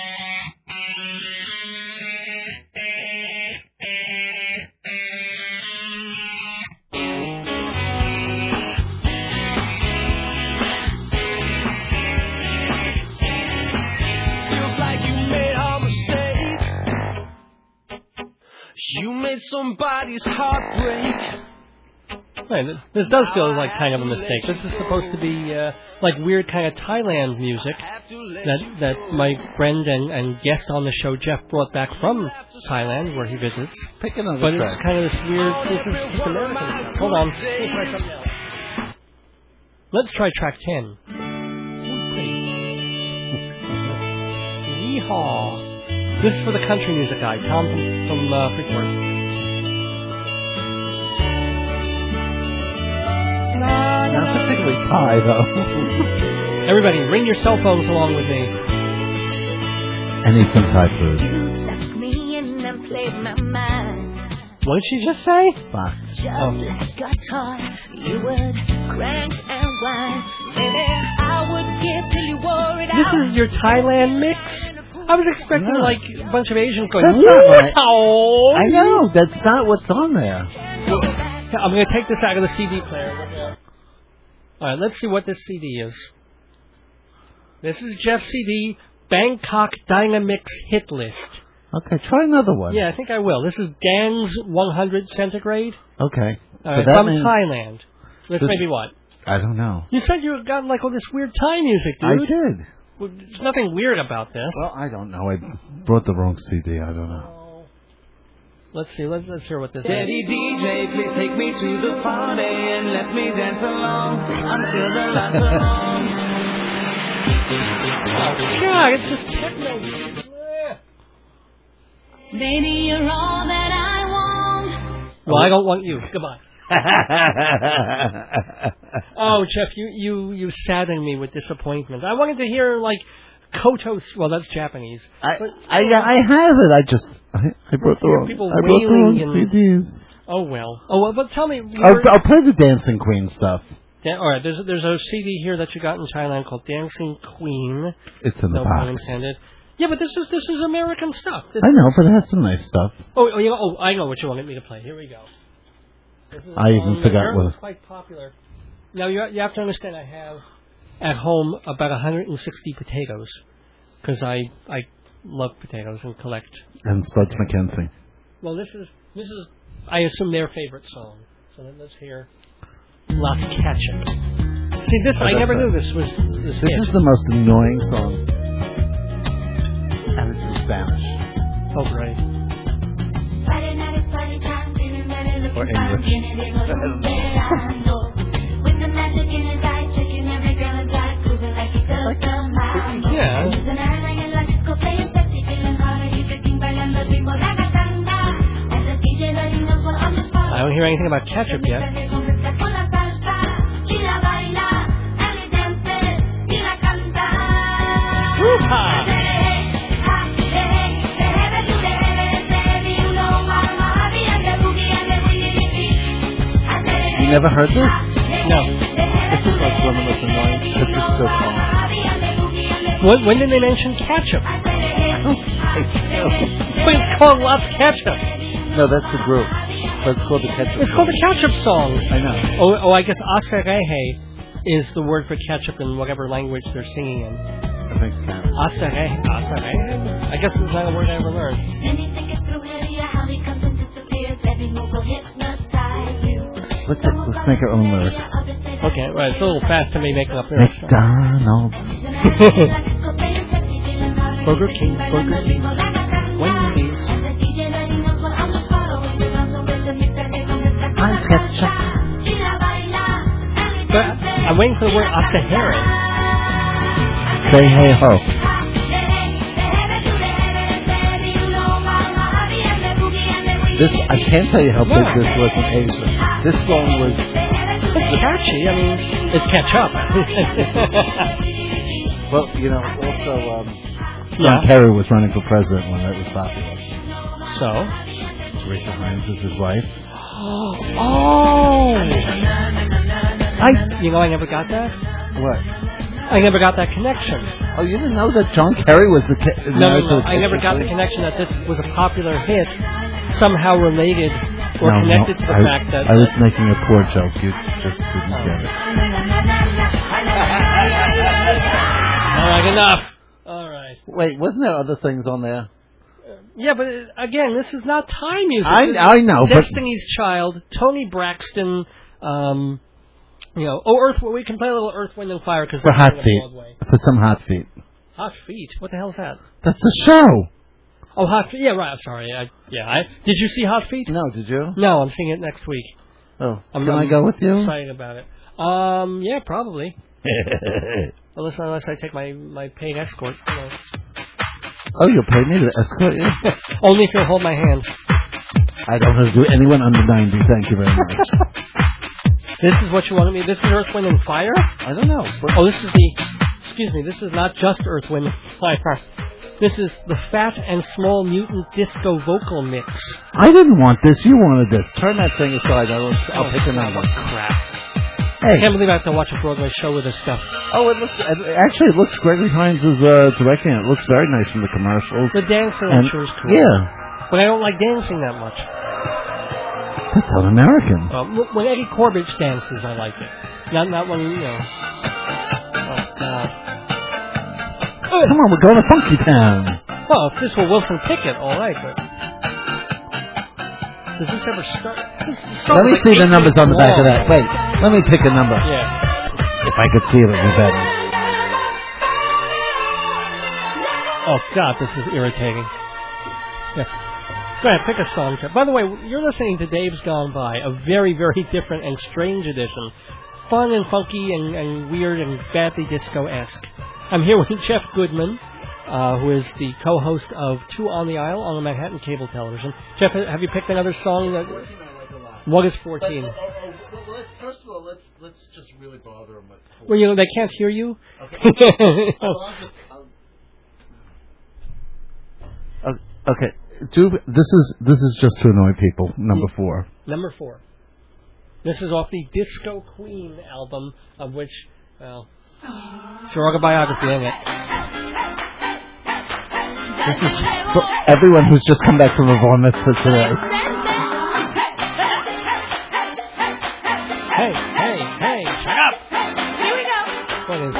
You made somebody's heart break. Right, this does feel like kind of a mistake. This is supposed to be like weird kind of Thailand music that my friend and guest on the show, Jeff, brought back from Thailand, where he visits. Pick another but track. It's kind of this weird, this is just American stuff. Hold on. Let's try track 10. Yeehaw. This is for the country music guy, Tom from Freeport. Not particularly Thai, though. Everybody, ring your cell phones along with me. Anything Thai food. What did she just say? Fuck. Oh. This is your Thailand mix? I was expecting like a bunch of Asians going, that's not right. Oh. I know, that's not what's on there. I'm going to take this out of the CD player. All right, let's see what this CD is. This is Jeff's CD, Bangkok Dynamix Hit List. Okay, try another one. Yeah, I think I will. This is Dan's 100 Centigrade. Okay. From Thailand. This may be what? I don't know. You said you got like all this weird Thai music, dude. I did. Well, there's nothing weird about this. Well, I don't know. I brought the wrong CD. I don't know. Let's see. Let's hear what this Daddy is. DJ, please take me to the party and let me dance along until the lights are on. God, it's just techno. Baby, you're all that I want. Well, I don't want you. Goodbye. Oh, Jeff, you saddened me with disappointment. I wanted to hear like Kotos. Well, that's Japanese. I have it. I brought the wrong. People I brought the wrong CDs. Oh well. But tell me. I'll play the Dancing Queen stuff. All right. There's a CD here that you got in Thailand called Dancing Queen. It's in the no box. pun intended. Yeah, but this is American stuff. I know, but it has some nice stuff. I know what you wanted me to play. Here we go. I even forgot what. It's quite popular. Now you have to understand. I have at home about 160 potatoes because I love potatoes and collect. And Spuds MacKenzie. Well, this is I assume their favorite song. So let's hear Las Ketchup. See this? I never knew this was this. This is the most annoying song, and it's in Spanish. Oh great. Or English. Yeah. I don't hear anything about ketchup yet. Woo-ha! You never heard this? No. This is like one of the most annoying. This is so fun. When did they mention ketchup? But it's called Lots Ketchup. No, that's the group. But it's called the ketchup. It's called the ketchup song. I know. Oh, I guess asarehe is the word for ketchup in whatever language they're singing in. I think so. Asarehe. I guess it's not a word I ever learned. Let's make our own lyrics. Okay, right. It's a little fast to me making up lyrics. McDonald's. Burger King. Wendy's. Ice ketchup. But I'm waiting for the word asahere. Say hey ho. I can't tell you how big this was in Asia. This song was... It's catchy. I mean, it's ketchup. Well, also, John Kerry was running for president when that was popular. So? Rachel Hines is his wife. Oh! I never got that? What? I never got that connection. Oh, you didn't know that John Kerry was the... No. I never got the connection that this was a popular hit, somehow related or connected to the fact that... I was making a poor joke. You just didn't get it. All right, enough. All right. Wait, wasn't there other things on there? Yeah, but again, this is not Thai music. I know, Destiny's Child, Tony Braxton, we can play a little Earth, Wind, and Fire because for Hot Feet. For some Hot Feet. Hot Feet? What the hell is that? That's the show. Oh, Hot Feet. Yeah, right. Sorry. Did you see Hot Feet? No, did you? No, I'm seeing it next week. Oh, can I go with you? I'm excited about it. Yeah, probably. Unless I take my paid escort. Oh, you'll pay me to escort you? Only if you'll hold my hand. I don't have to do anyone under 90. Thank you very much. This is what you wanted me. This is Earth, Wind, and Fire? I don't know. Oh, this is the... Excuse me. This is not just Earth, Wind, and Fire. This is the Fat and Small Mutant Disco Vocal Mix. I didn't want this. You wanted this. Turn that thing aside. I'll pick another. Crap. Hey. I can't believe I have to watch a Broadway show with this stuff. Oh, it looks Gregory Hines is directing it. It looks very nice in the commercials. The dancing, I'm sure, is cool. Yeah. But I don't like dancing that much. That's un-American. When Eddie Corbett dances, I like it. Not when, Oh, God. Come on, we're going to Funky Town. Well, if this were Wilson Pickett, all right, but... Does this ever start? Let me see the numbers on the back of that. Wait, let me pick a number. Yeah. If I could see it, it would be better. Oh, God, this is irritating. Yeah. Go ahead, pick a song. By the way, you're listening to Dave's Gone By, a very, very different and strange edition. Fun and funky and weird and badly disco-esque. I'm here with Jeff Goodman, who is the co-host of Two on the Aisle on the Manhattan Cable Television. Jeff, have you picked another song? What is 14? First of all, let's just really bother them with... Well, they can't hear you. Okay. This is just to annoy people. Number 4. Number 4. This is off the Disco Queen album, of which, well, it's your autobiography, isn't it? This is for everyone who's just come back from a bar mitzvah today. Hey, shut up! Here we go. What is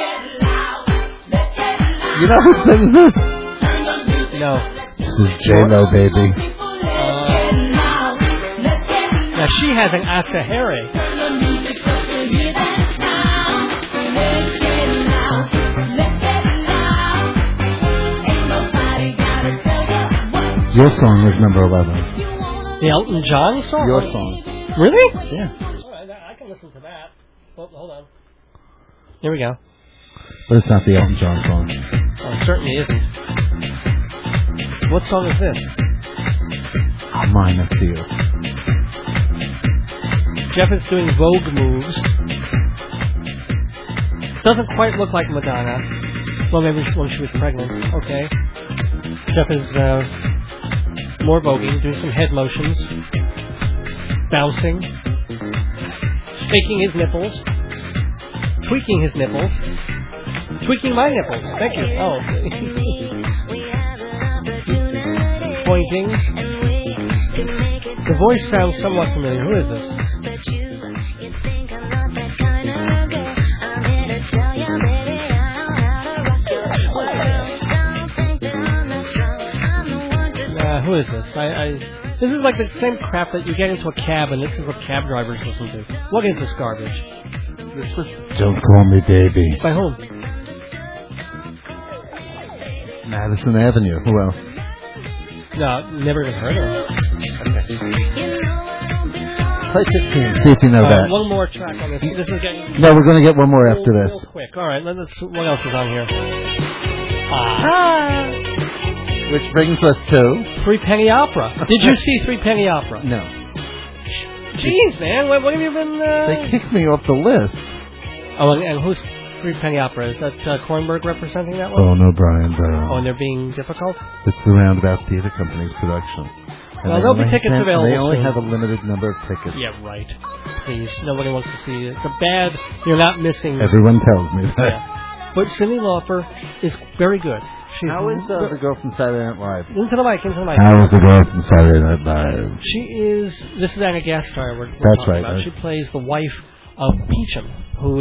this? You know who sings this? No. This is J-Lo, baby. Now she has an asahere. Your song is number 11. The Elton John song? Your song. Really? Yeah. All right, I can listen to that. Well, hold on. Here we go. But it's not the Elton John song. Oh, it certainly isn't. What song is this? Mine Up to You. Jeff is doing Vogue moves. Doesn't quite look like Madonna. Well, maybe when she was pregnant. Okay. Jeff is more voguing, doing some head motions, bouncing, shaking his nipples, tweaking his nipples, Tweaking my nipples. Thank you. Oh. Pointing. The voice sounds somewhat familiar. Who is this? Who is this? This is like the same crap that you get into a cab, and this is what cab drivers listen to. What is this garbage? This is Don't Call Me Baby. By whom? Madison Avenue. Who else? No, never even heard of it. Okay. Play 15. See if you know that. One more track on this. This is getting... No, we're going to get one more after this. Real quick. All right, let's. What else is on here? Which brings us to... Three Penny Opera. Did you see Three Penny Opera? No. Jeez, man. What have you been... They kicked me off the list. Oh, and who's Three Penny Opera? Is that Kornberg representing that one? Oh, no, Brian Barrow. Oh, and they're being difficult? It's the Roundabout Theater Company's production. And well, there'll be tickets available They only soon. have a limited number of tickets. Yeah, right. Please. Nobody wants to see it. It's a bad... You're not missing... Everyone tells me that. Yeah. But Cyndi Lauper is very good. How is the girl from Saturday Night Live? Into the mic. How is the girl from Saturday Night Live? She is... This is Anna Gasteyer we're That's talking right. about. She plays the wife of Peachum, who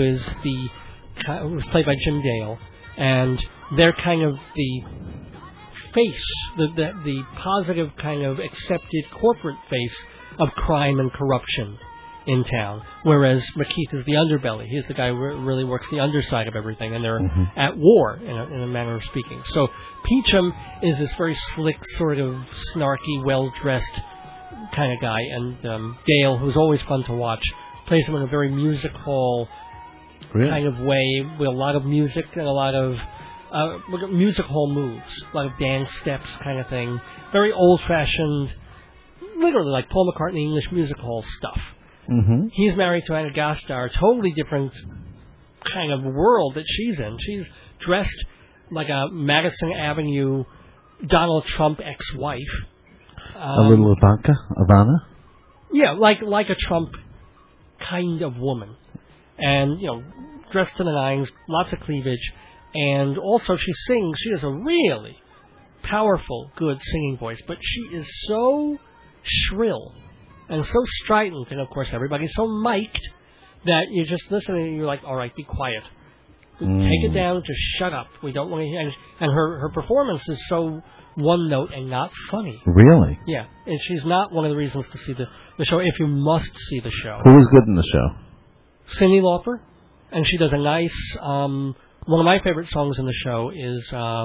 was played by Jim Dale. And they're kind of the face, the positive kind of accepted corporate face of crime and corruption in town, whereas McKeith is the underbelly. He's the guy who really works the underside of everything, and they're at war, in a manner of speaking. So Peachum is this very slick, sort of snarky, well-dressed kind of guy, and Dale, who's always fun to watch, plays him in a very music hall kind of way, with a lot of music and a lot of music hall moves, a lot of dance steps kind of thing. Very old-fashioned, literally like Paul McCartney English music hall stuff. Mm-hmm. He's married to Anna Gasteyer, a totally different kind of world that she's in. She's dressed like a Madison Avenue Donald Trump ex-wife. A little Ivana? Yeah, like a Trump kind of woman. And, dressed to the nines, lots of cleavage. And also she sings. She has a really powerful, good singing voice. But she is so shrill and so strident, and of course everybody's so mic'd that you just listen and you're like, all right, be quiet. Take it down, just shut up. We don't want to hear. And her performance is so one note and not funny. Really? Yeah, and she's not one of the reasons to see the show, if you must see the show. Who was good in the show? Cyndi Lauper, and she does a nice, one of my favorite songs in the show is,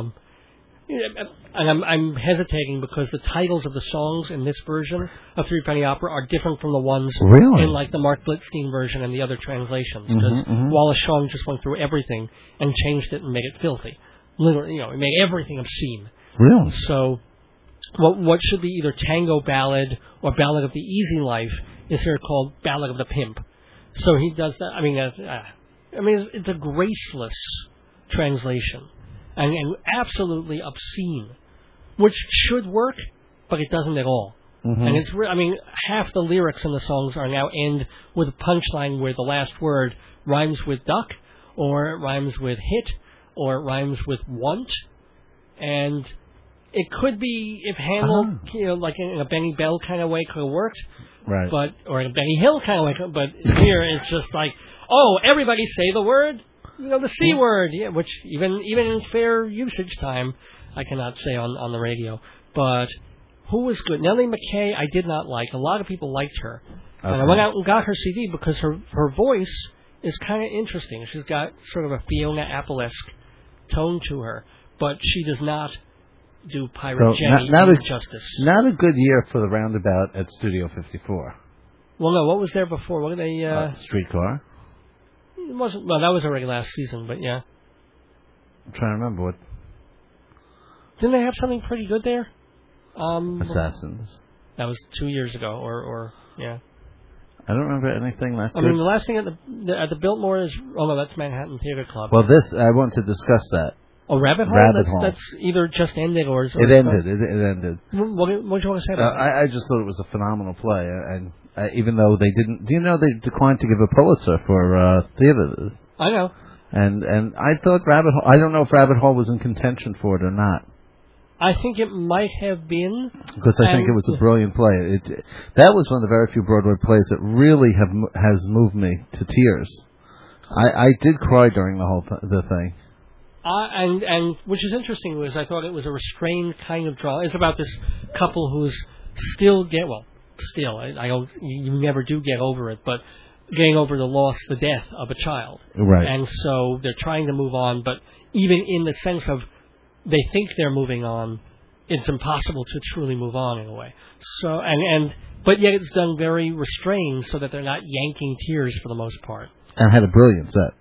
and I'm hesitating because the titles of the songs in this version of Three Penny Opera are different from the ones in like the Mark Blitzstein version and the other translations. Because Wallace Shawn just went through everything and changed it and made it filthy. Literally, it made everything obscene. Really? So, what should be either Tango Ballad or Ballad of the Easy Life is here called Ballad of the Pimp. So he does that. I mean, it's a graceless translation. And absolutely obscene, which should work, but it doesn't at all. And it's, half the lyrics in the songs are now end with a punchline where the last word rhymes with duck, or it rhymes with hit, or it rhymes with want, and it could be, if handled, like in a Benny Bell kind of way, could have worked, right? Or in a Benny Hill kind of way, but here it's just like, oh, everybody say the word. The C word, which even in fair usage time, I cannot say on the radio. But who was good? Nellie McKay, I did not like. A lot of people liked her. Okay. And I went out and got her CD because her voice is kind of interesting. She's got sort of a Fiona Apple-esque tone to her, but she does not do Pirate Jenny justice. Not a good year for the Roundabout at Studio 54. Well, no, what was there before? What did they... Streetcar. It wasn't. Well, that was already last season, but yeah. I'm trying to remember what. Didn't they have something pretty good there? Assassins. That was 2 years ago, or yeah. I don't remember anything like that. I mean, the last thing at the Biltmore is. Oh no, that's Manhattan Theater Club. Well, I want to discuss that. Oh, Rabbit Hole. That's either just ended or. It ended. It ended. What did you want to say about that? I just thought it was a phenomenal play, and even though they didn't, they declined to give a Pulitzer for theater. I know. And I thought Rabbit Hole. I don't know if Rabbit Hole was in contention for it or not. I think it might have been. Because I think it was a brilliant play. That was one of the very few Broadway plays that really has moved me to tears. I did cry during the thing. And which is interesting was I thought it was a restrained kind of drama. It's about this couple who's you never do get over it, but getting over the death of a child. Right. And so they're trying to move on, but even in the sense of they think they're moving on, it's impossible to truly move on in a way. So but yet it's done very restrained so that they're not yanking tears for the most part. And had a brilliant set.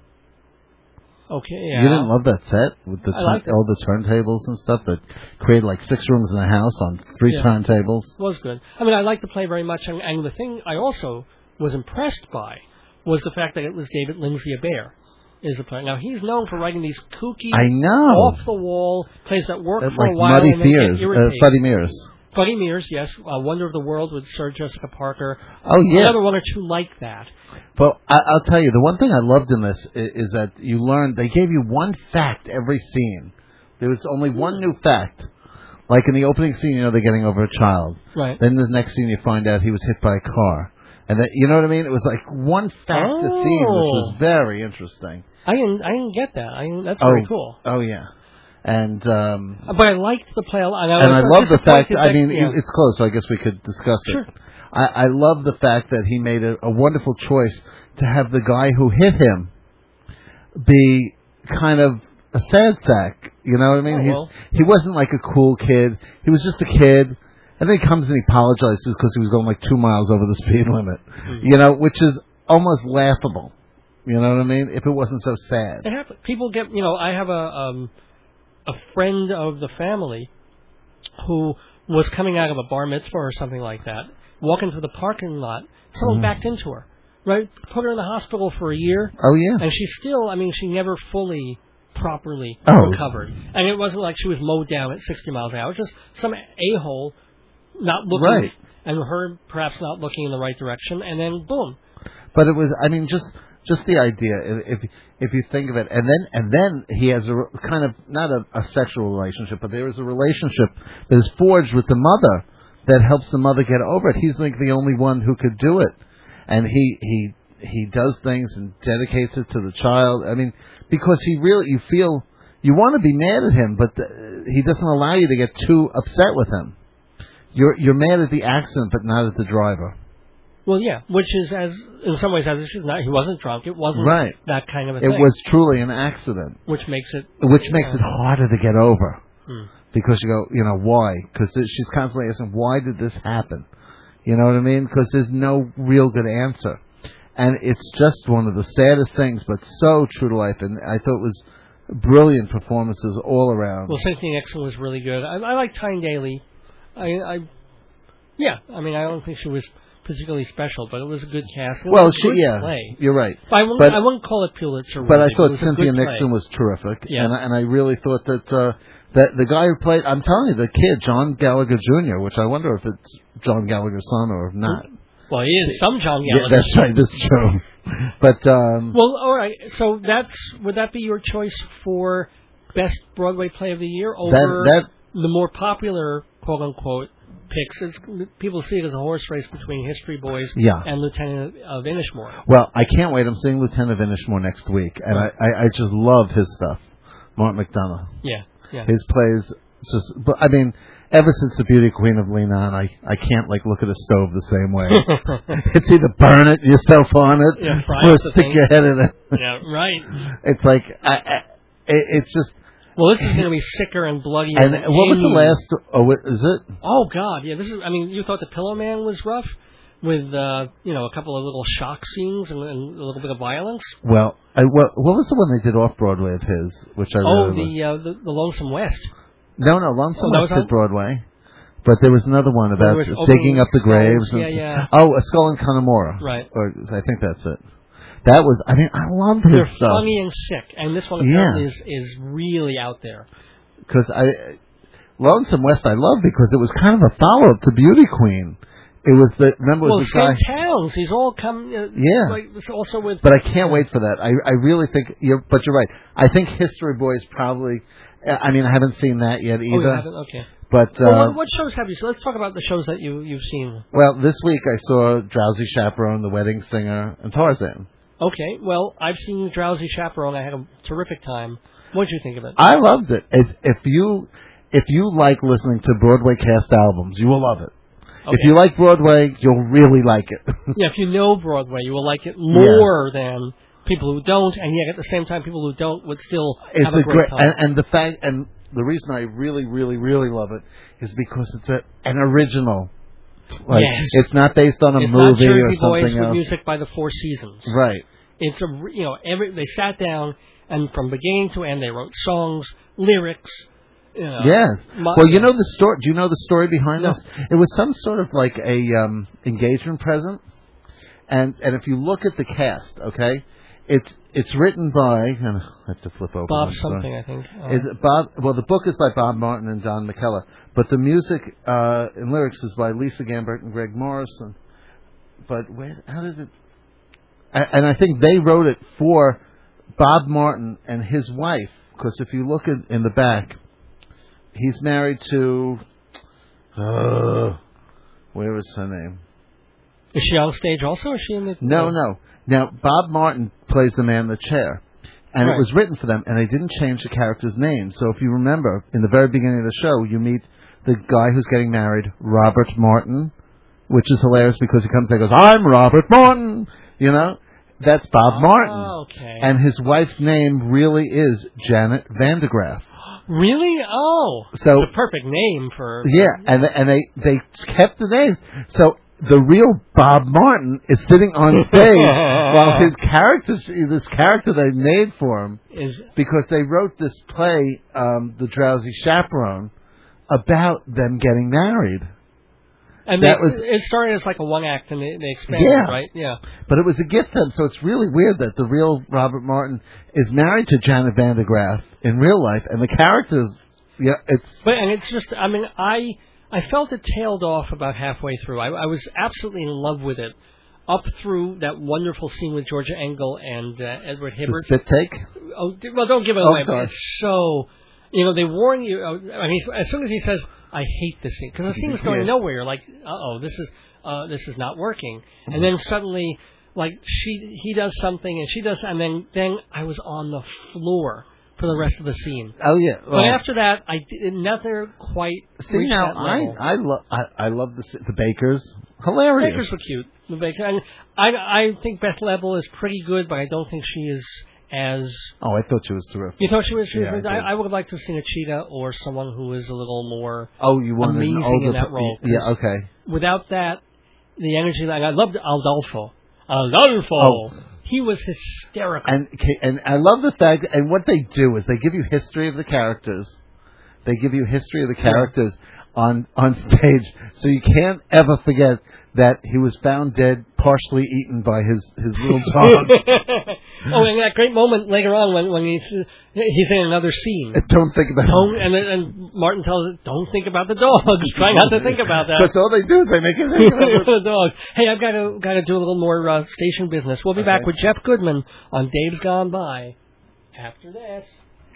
Okay, yeah. You didn't love that set with all the turntables and stuff that created like 6 rooms in the house on 3 turntables? It was good. I mean, I liked the play very much, and the thing I also was impressed by was the fact that it was David Lindsay-Abaire is the play. Now, he's known for writing these kooky, off-the-wall plays that work for a while and then get irritating. Buddy Mears. Buddy Mears, yes. Wonder of the World with Sarah Jessica Parker. Oh, yeah. Another one or two like that. Well, I'll tell you, the one thing I loved in this is that you learned, they gave you one fact every scene. There was only one new fact. Like in the opening scene, they're getting over a child. Right. Then the next scene, you find out he was hit by a car. And that, you know what I mean? It was like one fact a scene, which was very interesting. I didn't get that. That's very cool. Oh, yeah. And but I liked the play a lot. And I love the fact, it's close, so I guess we could discuss it. I love the fact that he made a wonderful choice to have the guy who hit him be kind of a sad sack. You know what I mean? He wasn't like a cool kid. He was just a kid. And then he comes and he apologizes because he was going like 2 miles over the speed limit. Mm-hmm. Which is almost laughable. You know what I mean? If it wasn't so sad. It happens. People get, I have a friend of the family who was coming out of a bar mitzvah or something like that, walking through the parking lot, someone backed into her, right? Put her in the hospital for a year. Oh, yeah. And she still, she never fully, properly recovered. And it wasn't like she was mowed down at 60 miles an hour. Just some a-hole not looking, right, and her perhaps not looking in the right direction, and then boom. But it was, just the idea, if you think of it, and then he has a kind of, not a sexual relationship, but there is a relationship that is forged with the mother that helps the mother get over it. He's like the only one who could do it. And he does things and dedicates it to the child. Because you feel, you want to be mad at him, but he doesn't allow you to get too upset with him. You're mad at the accident, but not at the driver. Well, yeah, which is, in some ways, he wasn't drunk. It wasn't that kind of a thing. It was truly an accident. Which makes it harder to get over. Because you go, why? Because she's constantly asking, why did this happen? You know what I mean? Because there's no real good answer. And it's just one of the saddest things, but so true to life. And I thought it was brilliant performances all around. Well, Cynthia Nixon was really good. I like Tyne Daly. I don't think she was particularly special, but it was a good cast. Play. You're right. I wouldn't call it Pulitzer. But I thought Cynthia Nixon was terrific, and I really thought that the guy who played, I'm telling you, the kid, John Gallagher Jr., which I wonder if it's John Gallagher's son or not. Well, he is some John Gallagher. Yeah, that's right. That's true. But well, all right. So would that be your choice for best Broadway play of the year over the more popular quote unquote picks? People see it as a horse race between History Boys and Lieutenant of Inishmore. Well, I can't wait. I'm seeing Lieutenant of Inishmore next week, and I just love his stuff. Martin McDonough. Yeah. His plays ever since The Beauty Queen of Leanan, I can't look at a stove the same way. It's either burn it yourself on it or stick your head in it. Yeah, right. It's like it's just. Well, this is going to be sicker and bloody. And what was the last? Oh, is it? Oh God, yeah. This is. You thought The Pillow Man was rough, with a couple of little shock scenes and a little bit of violence. Well, what was the one they did off Broadway of his, which I really liked? The Lonesome West. No, Lonesome West hit Broadway. But there was another one about digging up the graves. Oh, A Skull in Connemara. Right. Or I think that's it. That was, I love his They're stuff. They're funny and sick. And this one apparently is really out there. Because Lonesome West I love because it was kind of a follow-up to Beauty Queen. It was the remember was the guy. St. Towns. He's all come. Yeah. Like, also with. But I can't wait for that. I really think you're right. I think History Boy is probably. I mean, I haven't seen that yet either. Oh, you haven't? Okay. But what shows have you seen? Let's talk about the shows that you've seen. Well, this week I saw Drowsy Chaperone, The Wedding Singer, and Tarzan. Okay. Well, I've seen Drowsy Chaperone. I had a terrific time. What did you think of it? I loved it. If you like listening to Broadway cast albums, you will love it. Okay. If you like Broadway, you'll really like it. Yeah, if you know Broadway, you will like it more than people who don't, and yet at the same time, people who don't would still have a great time. And the reason I really, really, really love it is because it's an original. Like, yes. It's not based on a movie not Jersey or something Boys else. With music by the Four Seasons. Right. It's they sat down and from beginning to end they wrote songs, lyrics. Yes. Well, you know the story. Do you know the story behind this? It was some sort of like a engagement present, and if you look at the cast, okay, it's written by. And I have to flip over. Bob something, I think. Is it Bob? Well, the book is by Bob Martin and Don McKellar, but the music and lyrics is by Lisa Gambert and Greg Morrison. But how did it? And I think they wrote it for Bob Martin and his wife, because if you look in the back. He's married to, where is her name? Is she on stage also? Or is she in the... No. Now, Bob Martin plays the man in the chair. And It was written for them, and they didn't change the character's name. So if you remember, in the very beginning of the show, you meet the guy who's getting married, Robert Martin, which is hilarious because he comes and goes, I'm Robert Martin, you know? That's Bob Martin. Okay. And his wife's name really is Janet Vandegraff. Really? Oh, so the perfect name for and they kept the names. So the real Bob Martin is sitting on stage while this character they made for him because they wrote this play, The Drowsy Chaperone, about them getting married. And it started as like a one act, and they expanded, right? Yeah. But it was a gift to them, so it's really weird that the real Robert Martin is married to Janet Vandegraff in real life, and the characters, it's... But, and it's just, I mean, I felt it tailed off about halfway through. I was absolutely in love with it, up through that wonderful scene with Georgia Engel and Edward Hibbert. The spit take? Oh, well, don't give it away, but gosh. it's so... they warn you, I mean, as soon as he says... I hate this scene because the scene is going nowhere. You're like, this is not working. And then suddenly, like he does something and she does, and then I was on the floor for the rest of the scene. Oh yeah. But after that, I did never quite reached that level. I love the Bakers. Hilarious. The Bakers were cute. The Bakers, and I think Beth Level is pretty good, but I don't think she is as... Oh, I thought she was terrific. You thought she was terrific? Yeah, I would have liked to have seen a Cheetah or someone who is a little more amazing in that role. Yeah, okay. Without that, the energy... I loved Adolfo. Oh. He was hysterical. And I love the fact... And what they do is they give you history of the characters. They give you history of the characters on stage, so you can't ever forget that he was found dead, partially eaten by his little dogs. Oh, and that great moment later on when he's in another scene. Don't think about it. And Martin tells us, don't think about the dogs. Try not to think about that. That's all they do is they make it think about the dogs. Hey, I've got to do a little more station business. We'll be back with Jeff Goodman on Dave's Gone By after this.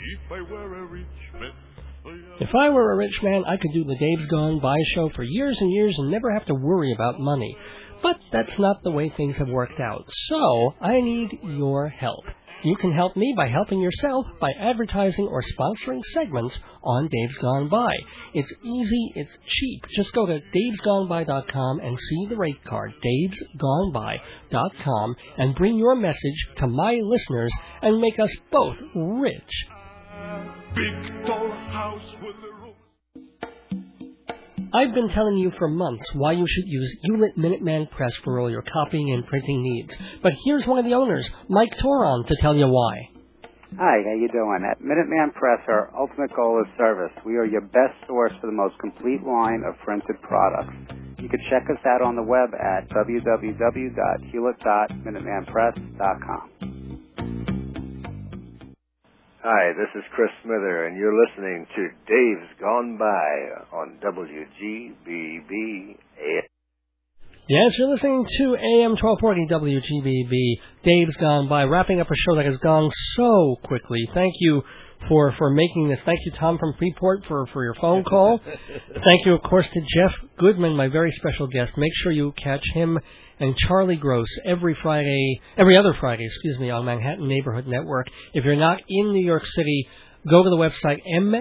If I were a rich man, I could do the Dave's Gone By show for years and years and never have to worry about money. But that's not the way things have worked out. So, I need your help. You can help me by helping yourself by advertising or sponsoring segments on Dave's Gone By. It's easy, it's cheap. Just go to davesgoneby.com and see the rate card, davesgoneby.com, and bring your message to my listeners and make us both rich. Big tall house with a roof. I've been telling you for months why you should use Hewlett Minuteman Press for all your copying and printing needs. But here's one of the owners, Mike Toron, to tell you why. Hi, how you doing? At Minuteman Press, our ultimate goal is service. We are your best source for the most complete line of printed products. You can check us out on the web at www.hewlett.minutemanpress.com. Hi, this is Chris Smither, and you're listening to Dave's Gone By on WGBB. Yes, you're listening to AM 1240 WGBB. Dave's Gone By, wrapping up a show that has gone so quickly. Thank you for making this. Thank you, Tom from Freeport, for your phone call. Thank you, of course, to Jeff Goodman, my very special guest. Make sure you catch him and Charlie Gross every other Friday, on Manhattan Neighborhood Network. If you're not in New York City, go to the website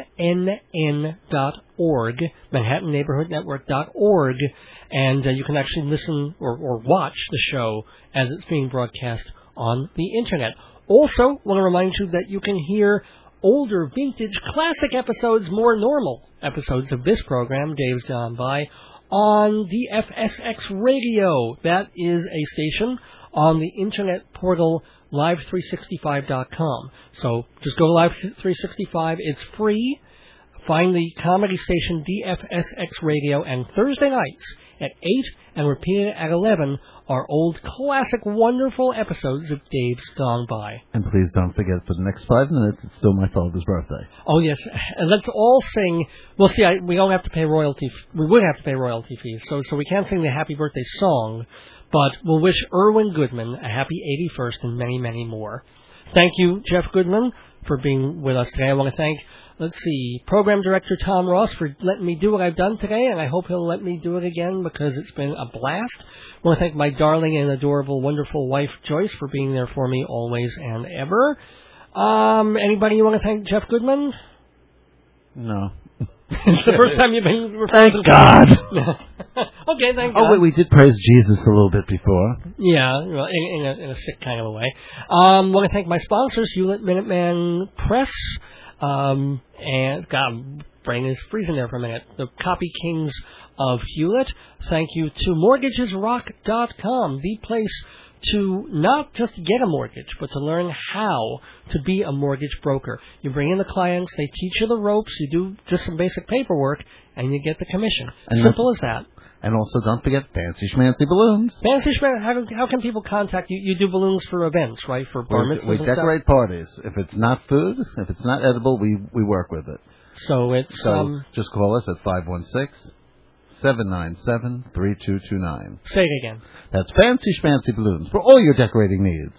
mnn.org, ManhattanNeighborhoodNetwork.org, and you can actually listen or watch the show as it's being broadcast on the Internet. Also, want to remind you that you can hear older, vintage, classic episodes, more normal episodes of this program, Dave's Gone By, on the FSX Radio. That is a station on the Internet portal live365.com. So just go to Live365. It's free. Find the comedy station DFSX Radio, and Thursday nights at 8 and repeated at 11 are old, classic, wonderful episodes of Dave's Gone By. And please don't forget, for the next 5 minutes, it's still my father's birthday. Oh, yes. And let's all sing. Well, see, we don't have to pay royalty. We would have to pay royalty fees, so we can't sing the happy birthday song, but we'll wish Irwin Goodman a happy 81st and many, many more. Thank you, Jeff Goodman, for being with us today. I want to thank, Program Director Tom Ross for letting me do what I've done today, and I hope he'll let me do it again because it's been a blast. I want to thank my darling and adorable, wonderful wife, Joyce, for being there for me always and ever. Anybody you want to thank, Jeff Goodman? No. It's the first time you've been... Thank God! Okay, thank God. Oh, wait, we did praise Jesus a little bit before. Yeah, well, in a sick kind of a way. I want to thank my sponsors, Hewlett Minuteman Press, and, God, brain is freezing there for a minute, the Copy Kings of Hewlett. Thank you to MortgagesRock.com, the place to not just get a mortgage, but to learn how to be a mortgage broker. You bring in the clients, they teach you the ropes, you do just some basic paperwork, and you get the commission. And simple as that. And also, don't forget Fancy Schmancy Balloons. Fancy Schmancy, how can people contact you? You do balloons for events, right? For bar mitzvahs. We decorate parties. If it's not food, if it's not edible, we work with it. So it's... just call us at 516-797-3229. Say it again. That's Fancy Schmancy Balloons for all your decorating needs.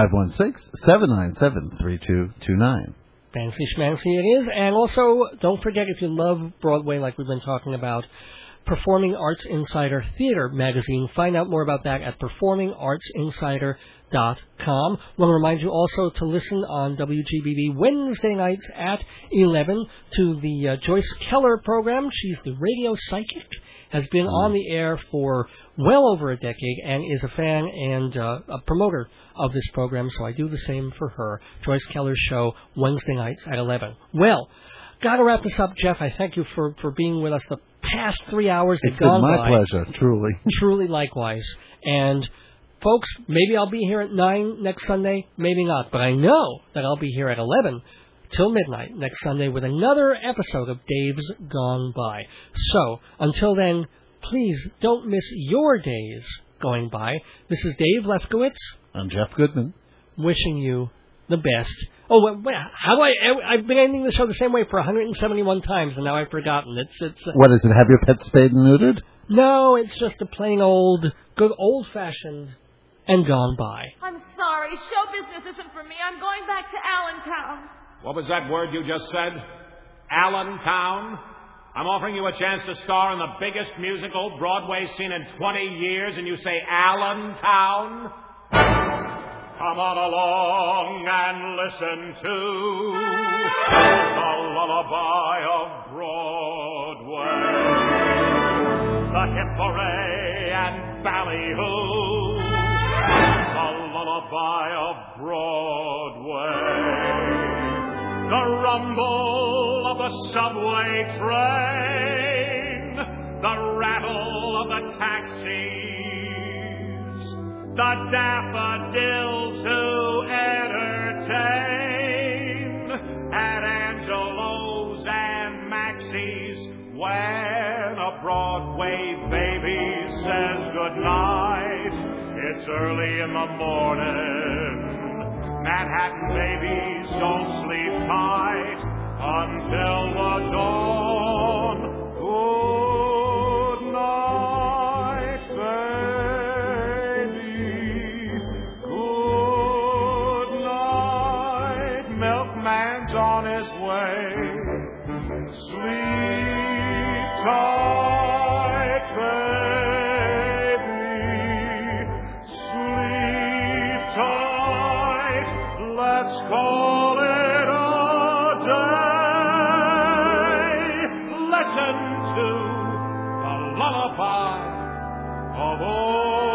516-797-3229. Fancy Schmancy it is. And also, don't forget, if you love Broadway like we've been talking about, Performing Arts Insider Theater magazine. Find out more about that at performingartsinsider.com. I want to remind you also to listen on WGBB Wednesday nights at 11 to the Joyce Keller program. She's the radio psychic, has been on the air for well over a decade, and is a fan and a promoter of this program, so I do the same for her. Joyce Keller's show, Wednesday nights at 11. Well, got to wrap this up, Jeff. I thank you for being with us the past 3 hours. It's been my pleasure, truly. Truly, likewise. And, folks, maybe I'll be here at 9 next Sunday, maybe not. But I know that I'll be here at 11 till midnight next Sunday with another episode of Dave's Gone By. So, until then, please don't miss your days going by. This is Dave Lefkowitz. I'm Jeff Goodman. Wishing you the best. Oh, how do I've been ending the show the same way for 171 times, and now I've forgotten. It's. What is it? Have your pet spayed and neutered? No, it's just a plain good old-fashioned and gone by. I'm sorry, show business isn't for me. I'm going back to Allentown. What was that word you just said? Allentown? I'm offering you a chance to star in the biggest musical Broadway seen in 20 years, and you say Allentown? Come on along and listen to the lullaby of Broadway. The hip hooray and ballyhoo. The lullaby of Broadway. The rumble of the subway train. The rattle of the taxis. The daffodils who entertain at Angelo's and Maxie's when a Broadway baby says goodnight. It's early in the morning. Manhattan babies don't sleep tight until the dawn. Good night, baby. went on his way. Sleep tight, baby. Sleep tight. Let's call it a day. Listen to the lullaby of old.